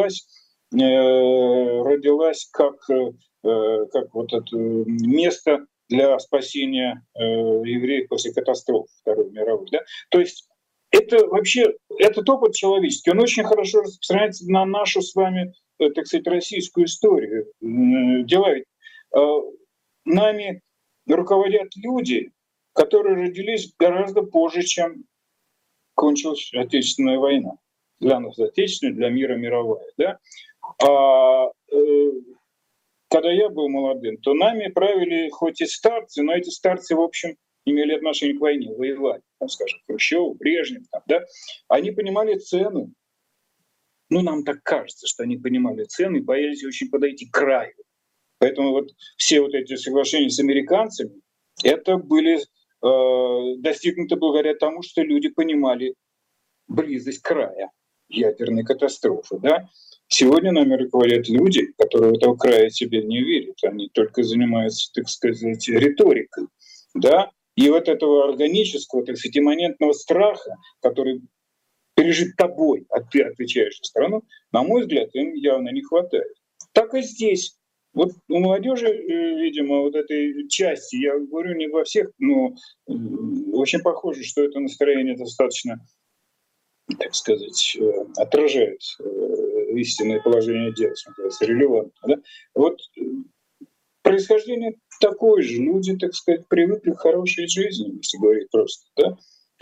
родилась как вот это место для спасения евреев после катастрофы Второй мировой. Да? То есть это вообще, этот опыт человеческий, он очень хорошо распространяется на нашу с вами, так сказать, российскую историю. Дела ведь нами руководят люди, которые родились гораздо позже, чем кончилась Отечественная война. Для нас Отечественная, для мира мировая. Да? А когда я был молодым, то нами правили хоть и старцы, но эти старцы, в общем, имели отношение к войне, воевали. Там, скажем, Хрущев, Брежнев. Там, да? Они понимали цену. Ну, нам так кажется, что они понимали цену и боялись очень подойти к краю. Поэтому вот все вот эти соглашения с американцами, это были достигнуты благодаря тому, что люди понимали близость края ядерной катастрофы. Да? Сегодня нами руководят люди, которые в этого края себе не верят. Они только занимаются, так сказать, риторикой. Да? И вот этого органического, так сказать, имманентного страха, который пережит тобой, а ты отвечаешь за страну, на мой взгляд, им явно не хватает. Так и здесь. Вот у молодежи, видимо, вот этой части, я говорю не во всех, но очень похоже, что это настроение достаточно, так сказать, отражает истинное положение дел, что называется, релевантно. Да? Вот происхождение такое же. Люди, так сказать, привыкли к хорошей жизни, если говорить просто. Да?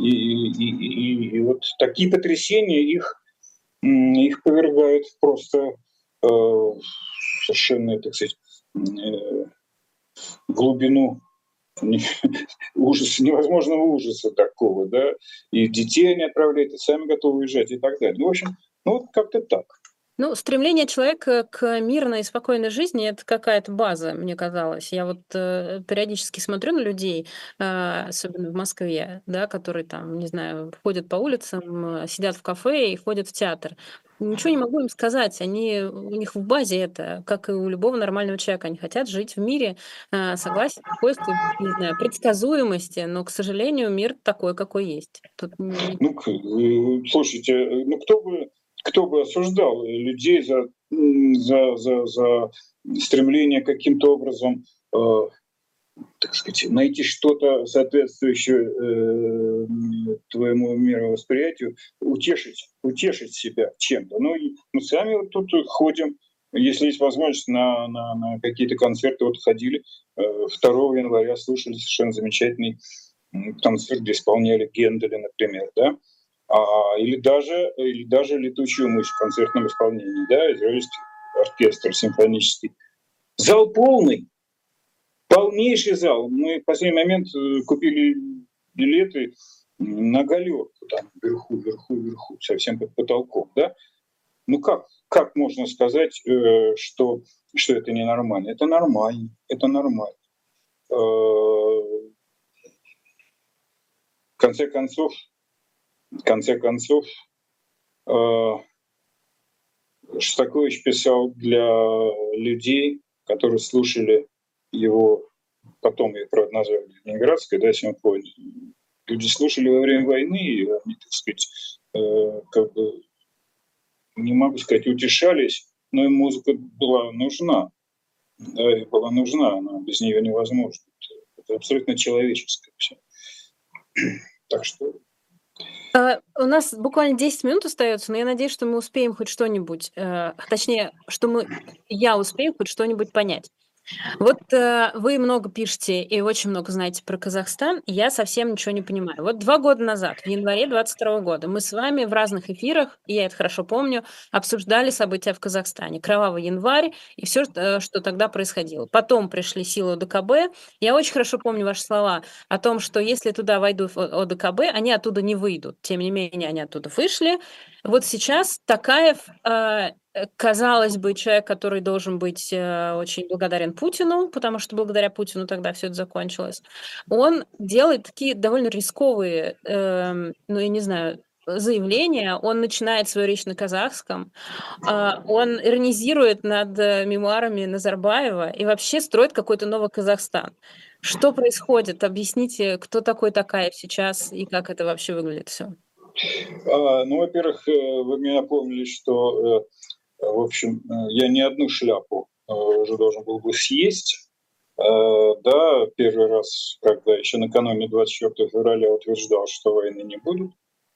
И вот такие потрясения их повергают просто совершенно, так сказать, глубину ужаса, невозможного ужаса такого, да, и детей они отправляют, и сами готовы уезжать, и так далее. Ну, в общем, ну вот как-то так. Ну, стремление человека к мирной и спокойной жизни — это какая-то база, мне казалось. Я вот периодически смотрю на людей, особенно в Москве, да, которые там, не знаю, ходят по улицам, сидят в кафе и ходят в театр. ничего не могу им сказать. У них в базе это, как и у любого нормального человека. Они хотят жить в мире согласия, спокойствия, не знаю, предсказуемости, но, к сожалению, мир такой, какой есть. Тут Ну, слушайте, ну кто бы осуждал людей за стремление каким-то образом, так сказать, найти что-то соответствующее твоему мировосприятию, утешить себя чем-то. Ну, мы сами вот тут ходим, если есть возможность, на какие-то концерты вот ходили. 2 января слушали совершенно замечательный концерт, где исполняли Генделя, например, да, или даже «Летучую мышь» в концертном исполнении, да, израильский оркестр симфонический. Зал полный, полнейший зал. Мы в последний момент купили билеты на галерку, там, вверху, совсем под потолком, да. Ну как можно сказать, что это ненормально? Это нормально, это нормально. В конце концов, Шостакович писал для людей, которые слушали его, потом ее, правда, назвали Ленинградской, да, симфонии. Люди слушали во время войны, и они, так сказать, как бы, не могу сказать, утешались, но им музыка была нужна. Да, и была нужна, она без нее невозможно. Это абсолютно человеческое все. Так что У нас буквально 10 минут остается, но я надеюсь, что мы успеем хоть что-нибудь, точнее, я успею хоть что-нибудь понять. Вот вы много пишете и очень много знаете про Казахстан, и я совсем ничего не понимаю. Вот 2 года назад, в январе 22 года, мы с вами в разных эфирах, и я это хорошо помню, обсуждали события в Казахстане. Кровавый январь и все, что тогда происходило. Потом пришли силы ОДКБ. Я очень хорошо помню ваши слова о том, что если туда войдут ОДКБ, они оттуда не выйдут. Тем не менее, они оттуда вышли. Вот сейчас Такаев, казалось бы, человек, который должен быть очень благодарен Путину, потому что благодаря Путину тогда все это закончилось, он делает такие довольно рисковые, ну, я не знаю, заявления. Он начинает свою речь на казахском, он иронизирует над мемуарами Назарбаева и вообще строит какой-то новый Казахстан. Что происходит? Объясните, кто такой Такаев сейчас и как это вообще выглядит все. ну, во-первых, вы мне напомнили, что, в общем, я не одну шляпу уже должен был бы съесть. Да, первый раз, когда еще накануне 24 февраля утверждал, что войны не будет.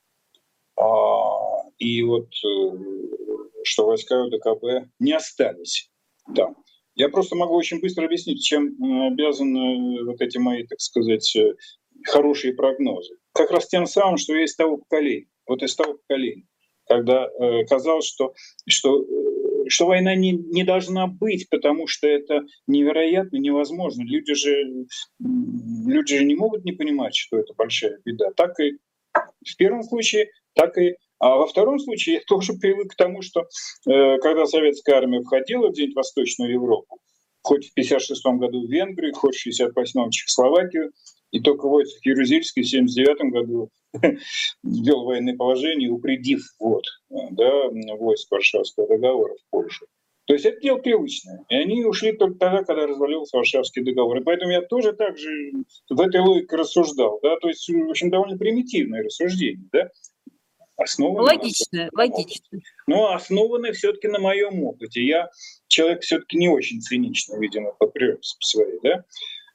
И вот, что войска ОДКБ не остались там. Я просто могу очень быстро объяснить, чем обязаны вот эти мои, так сказать, хорошие прогнозы. Как раз тем самым, что я из того поколения. Вот из того поколения, когда казалось, что война не должна быть, потому что это невероятно, невозможно. Люди же не могут не понимать, что это большая беда. Так и в первом случае, так и во втором случае я тоже привык к тому, что когда советская армия входила где-нибудь в Восточную Европу, хоть в 1956 году в Венгрию, хоть в 1968 в Чехословакию, и только Войцех Ярузельский в 1979 году ввел военное положение, упредив войск Варшавского договора в Польшу. То есть это дело привычное. И они ушли только тогда, когда развалился Варшавский договор. И поэтому я тоже так же в этой логике рассуждал. Да? То есть, в общем, довольно примитивное рассуждение. Да? Логично, логично. Но основаны все-таки на моем опыте. Я человек все-таки не очень циничный, видимо, по природе своей. Да?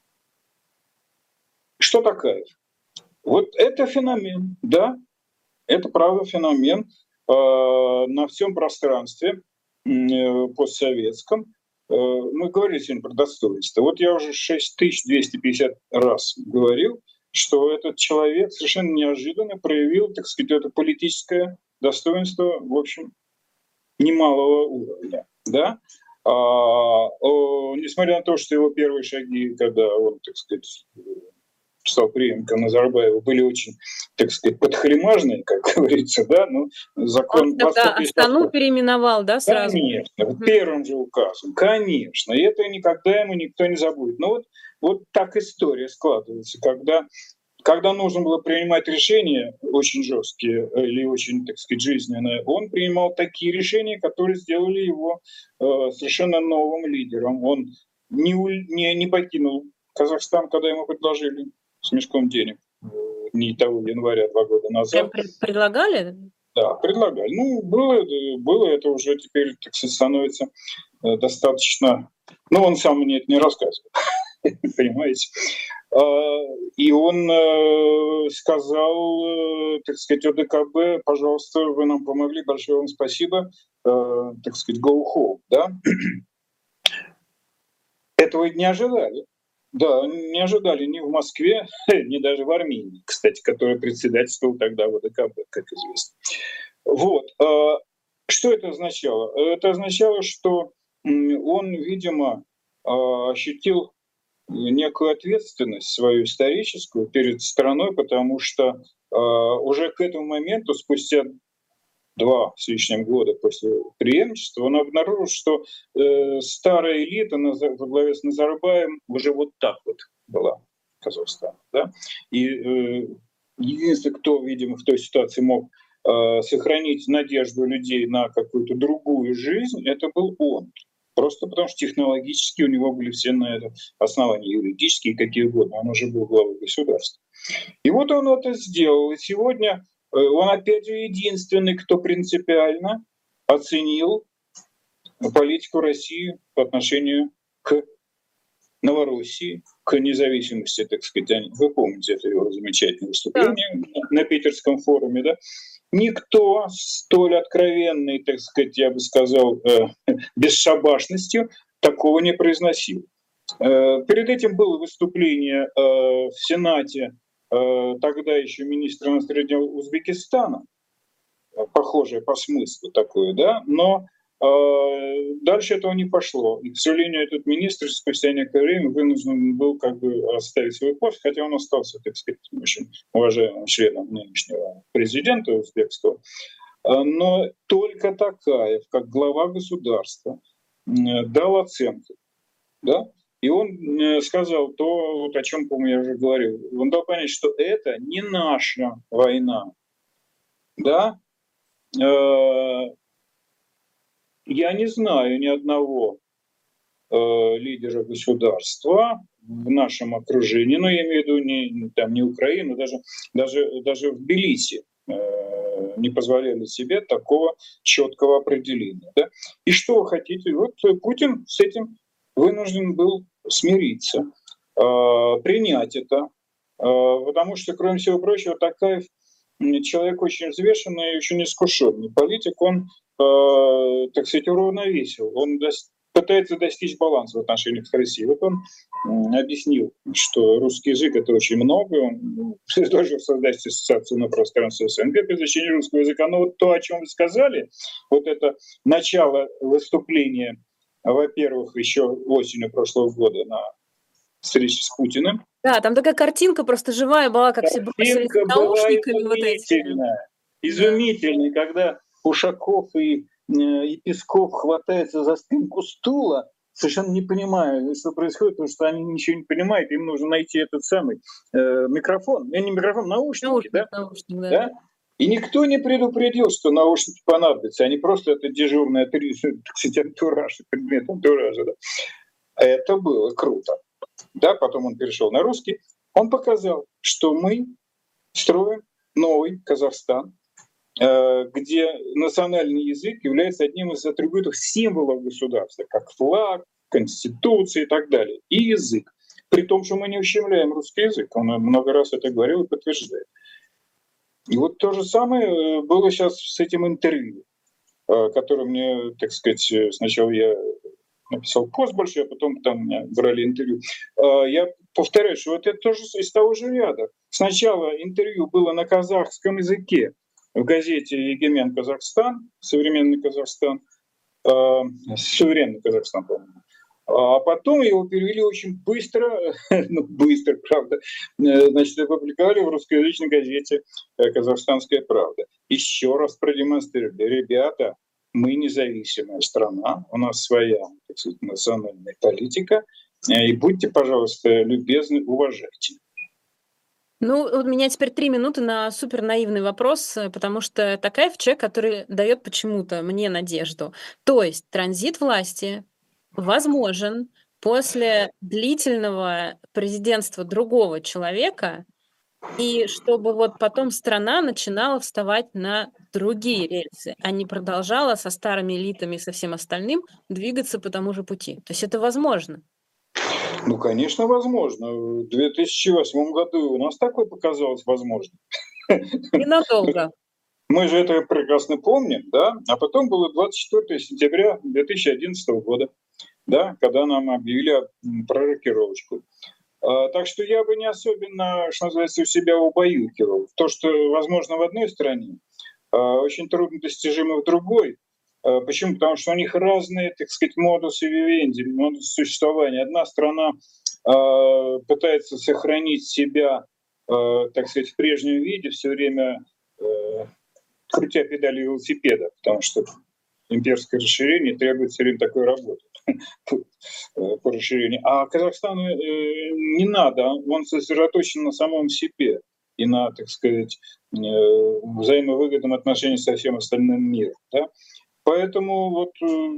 Что такое? Вот это феномен, да, это правда феномен на всем пространстве постсоветском. Мы говорили сегодня про достоинство. Вот я уже 6250 раз говорил, что этот человек совершенно неожиданно проявил, так сказать, это политическое достоинство, в общем, немалого уровня. Да? Несмотря на то, что его первые шаги, когда он, так сказать, стал преемником Назарбаева, были очень, так сказать, подхалимажные, как говорится, да, но закон... Он тогда Астану переименовал, да, сразу? Конечно, первым же указом, конечно, и это никогда ему никто не забудет. Но вот так история складывается, когда когда нужно было принимать решения очень жесткие или очень, так сказать, жизненные, он принимал такие решения, которые сделали его совершенно новым лидером. Он не покинул Казахстан, когда ему предложили с мешком денег не того января 2 года назад. Прям предлагали? Да, предлагали. Ну, было это уже теперь, так сказать, становится достаточно... Ну, он сам мне это не рассказывал, понимаете. И он сказал, так сказать, ОДКБ, пожалуйста, вы нам помогли, большое вам спасибо, так сказать, go home, да? Этого не ожидали. Да, не ожидали ни в Москве, ни даже в Армении, кстати, которая председательствовал тогда в ОДКБ, как известно. Вот. Что это означало? Это означало, что он, видимо, ощутил некую ответственность свою историческую перед страной, потому что уже к этому моменту, спустя 2 с лишним года после преемничества, он обнаружил, что старая элита во главе с Назарбаевым уже вот так вот была в Казахстане. Да? И единственный, кто, видимо, в той ситуации мог сохранить надежду людей на какую-то другую жизнь, это был он. Просто потому что технологически у него были все на это основания, юридические, какие угодно. Он уже был главой государства. И вот он это сделал. И сегодня он опять же единственный, кто принципиально оценил политику России по отношению к Новороссии, к независимости, так сказать. Вы помните это его замечательное выступление на Питерском форуме, да? Никто столь откровенный, так сказать, я бы сказал, бесшабашностью такого не произносил. Перед этим было выступление в Сенате тогда еще министра иностранных дел Узбекистана, похожее по смыслу такое, да, но дальше этого не пошло. И, к сожалению, этот министр спустя некоторое время вынужден был как бы оставить свой пост, хотя он остался, так сказать, очень уважаемым членом нынешнего президента узбекского. Но только Токаев, как глава государства, дал оценку. Да? И он сказал то, вот о чем, помню, я уже говорил. Он дал понять, что это не наша война. Да? Я не знаю ни одного лидера государства в нашем окружении, но я имею в виду не Украину, даже в Тбилиси не позволяли себе такого четкого определения. Да? И что вы хотите? Вот Путин с этим вынужден был смириться, принять это, потому что, кроме всего прочего, Токаев человек очень взвешенный и очень искушенный политик, он, так сказать, уравновесил, он пытается достичь баланса в отношениях с Россией. Вот он объяснил, что русский язык — это очень много, он предложил создать ассоциацию на пространстве СНГ по изучению русского языка. Но вот то, о чем вы сказали, вот это начало выступления, во-первых, еще осенью прошлого года на встрече с Путиным. Да, там такая картинка просто живая была, как все бросились с наушниками вот эти. Изумительная, когда Ушаков и Песков хватаются за спинку стула, совершенно не понимая, что происходит, потому что они ничего не понимают, им нужно найти этот самый микрофон, не микрофон, наушники, да? Да? И никто не предупредил, что наушники понадобятся, они просто это дежурный антураж, предмет антуража. Да? Это было круто. Да, потом он перешел на русский. Он показал, что мы строим новый Казахстан, где национальный язык является одним из атрибутов, символов государства, как флаг, конституция и так далее. И язык. При том, что мы не ущемляем русский язык. Он много раз это говорил и подтверждает. И вот то же самое было сейчас с этим интервью, которое мне, так сказать, сначала я написал пост большой, а потом там меня брали интервью. Я повторяю, что вот это тоже из того же ряда. Сначала интервью было на казахском языке в газете «Егемен Казахстан», «Современный Казахстан», «Суверенный Казахстан», по-моему. А потом его перевели очень быстро, быстро, правда, значит, опубликовали в русскоязычной газете «Казахстанская правда». Еще раз продемонстрировали: ребята, мы независимая страна, у нас своя, так сказать, национальная политика, и будьте, пожалуйста, любезны, уважайте. Ну, вот у меня теперь 3 минуты на супер наивный вопрос, потому что Токаев человек, который дает почему-то мне надежду. То есть транзит власти возможен после длительного президентства другого человека, и чтобы вот потом страна начинала вставать на другие рельсы, а не продолжала со старыми элитами и со всем остальным двигаться по тому же пути. То есть это возможно. Ну, конечно, возможно. В 2008 году у нас такое показалось возможным. Ненадолго. Мы же это прекрасно помним, да? А потом было 24 сентября 2011 года, да, когда нам объявили про рокировочку. Так что я бы не особенно, что называется, у себя убаюкивал. То, что возможно в одной стране, очень трудно достижимо в другой. Почему? Потому что у них разные, так сказать, модусы вивенди, модусы существования. Одна страна пытается сохранить себя, так сказать, в прежнем виде, все время крутя педали велосипеда, потому что имперское расширение требует все время такой работы по расширению. А Казахстану не надо, он сосредоточен на самом себе и на, так сказать, взаимовыгодном отношении со всем остальным миром. Да? Поэтому вот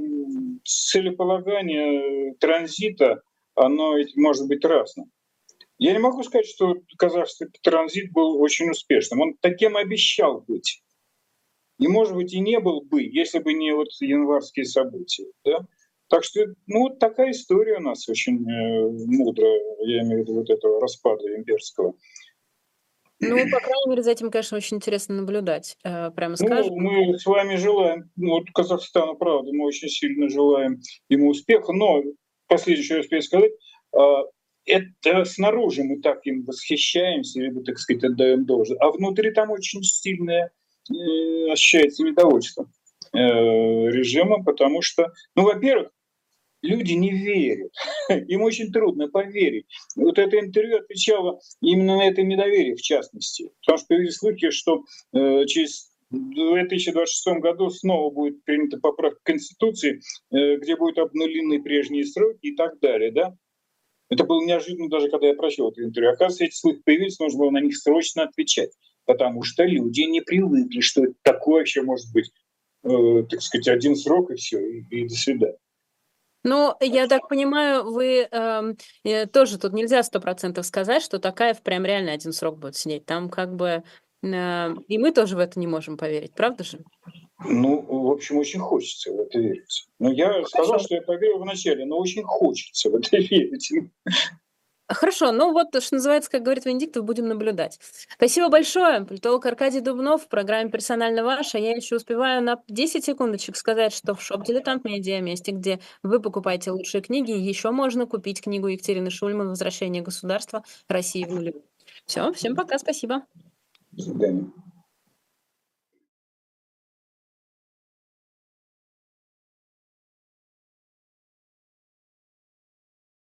целеполагание транзита, оно ведь может быть разным. Я не могу сказать, что казахский транзит был очень успешным. Он таким обещал быть. И, может быть, и не был бы, если бы не вот январские события. Да? Так что, ну, вот такая история у нас очень мудрая, я имею в виду вот этого распада имперского. Ну, по крайней мере, за этим, конечно, очень интересно наблюдать, прямо Ну, скажем. мы с вами желаем, ну, вот Казахстану, правда, мы очень сильно желаем ему успеха, но последнее, что я успею сказать, а, это снаружи мы так им восхищаемся, либо, так сказать, отдаем должное, а внутри там очень сильное ощущается недовольство режимом, потому что, ну, во-первых, люди не верят. Им очень трудно поверить. Вот это интервью отвечало именно на это недоверие, в частности. Потому что появились слухи, что через в 2026 году снова будет принята поправка к Конституции, где будут обнулены прежние сроки и так далее. Да? Это было неожиданно даже, когда я прочел это интервью. Оказывается, эти слухи появились, нужно было на них срочно отвечать. Потому что люди не привыкли, что такое вообще может быть, так сказать, один срок и все, и до свидания. Ну, я так понимаю, вы, тоже тут нельзя 100% сказать, что Токаев прям реально один срок будет сидеть. Там как бы, и мы тоже в это не можем поверить, правда же? Ну, в общем, очень хочется в это верить. Но я сказал, Хорошо. что я поверил вначале, но очень хочется в это верить. Хорошо, ну вот, что называется, как говорит Венедиктов, будем наблюдать. Спасибо большое. Политолог Аркадий Дубнов в программе «Персонально ваш». А я еще успеваю на 10 секундочек сказать, что в шоп «Дилетант Медиа», месте, где вы покупаете лучшие книги, еще можно купить книгу Екатерины Шульман «Возвращение государства России в нулевые». Все, всем пока, спасибо. До свидания.